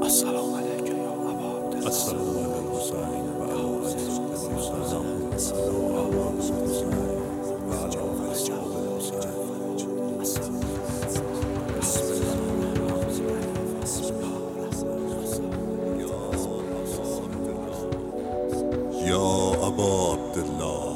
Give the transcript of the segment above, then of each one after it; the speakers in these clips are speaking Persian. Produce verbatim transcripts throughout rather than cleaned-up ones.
السلام علیک یا ابا عبدالله. السلام علیک حسین و احوال السلام و عجاب الجواب یا ابا عبدالله.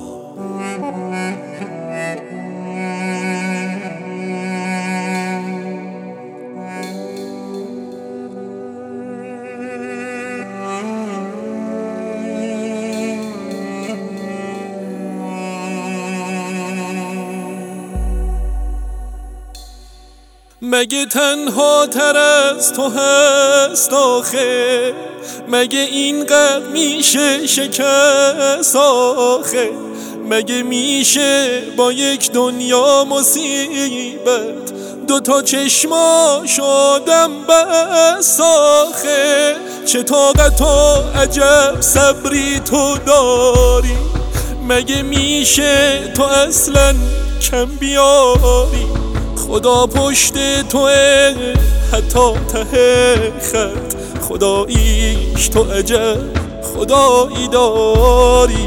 مگه تنها تر از تو هست آخه؟ مگه اینقدر میشه شکست آخه؟ مگه میشه با یک دنیا مصیبت دوتا چشماش آدم بس آخه؟ چه طاقت و عجب صبری تو داری؟ مگه میشه تو اصلا کم بیاری؟ خدا پشت توه حتی ته خط، خداییش تو عجب خدایی داری.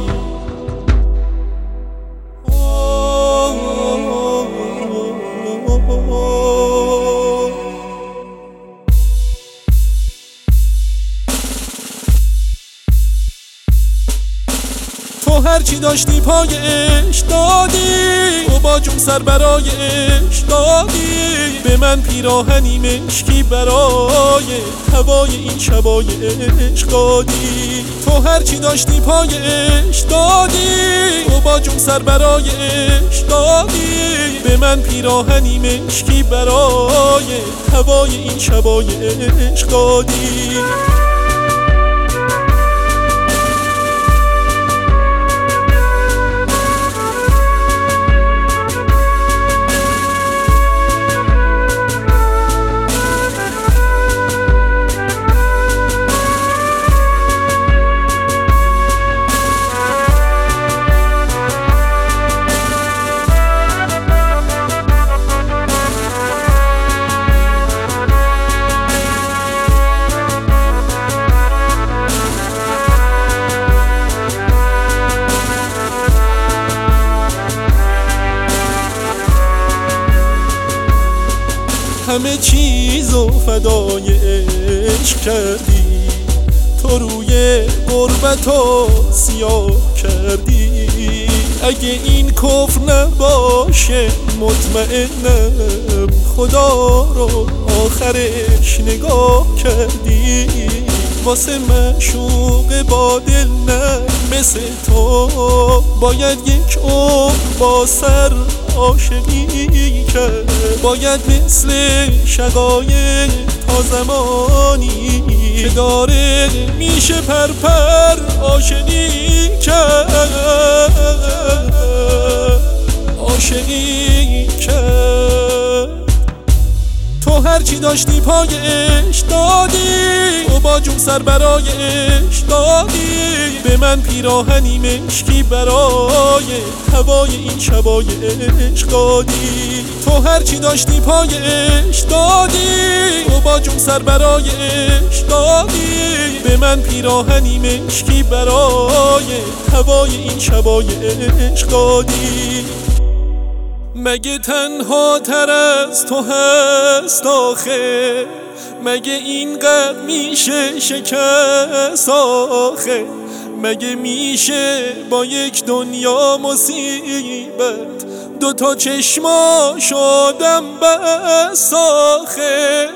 تو هرچی داشتی پایش دادی، تو با جون سر برایش دادی، به من پیراهنی مشکی برای هوای این شبای عشق دادی. تو هرچی داشتی پایش دادی، تو با جون سر برایش دادی، به من پیراهنی مشکی برای هوای این شبای عشق دادی. همه چیزو فدای عشق کردی، تو روی غربتو سیاه کردی. اگه این کفر نباشه مطمئنم خدا رو آخرش نگاه کردی. واسه معشوق با دل نه مثل تو باید یک عمر با سر عاشقی کرد، باید مثل شقایق تا زمانی که داره میشه پر پر عاشقی کرد، عاشقی کرد. تو هرچی داشتی پایش دادی، تو با جون سر برایش دادی، به من پیراهنی مشکی برای هوای این شبای عشق دادی. تو هرچی داشتی پایش دادی، تو با جون سر برایش دادی، به من پیراهنی مشکی برای هوای این شبای عشق دادی. مگه تنها تر از تو هست آخه؟ مگه اینقدر میشه شکست آخه؟ مگه میشه با یک دنیا مصیبت دوتا چشماش آدم بس آخه؟